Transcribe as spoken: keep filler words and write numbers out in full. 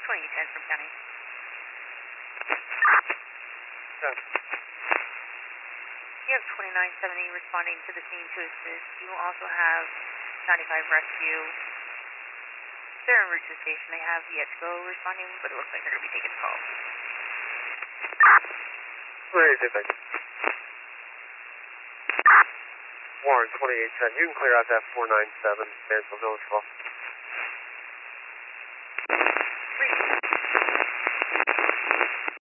twenty-eight ten from County. Okay. You have twenty-nine seventy responding to the scene to assist. You will also have ninety-five rescue. They're en route to the station. They have yet to go responding, but it looks like they're going to be taking the call. Where is it, then? Warren, twenty-eight ten. You can clear out that four nine seven, Mansfield Village call.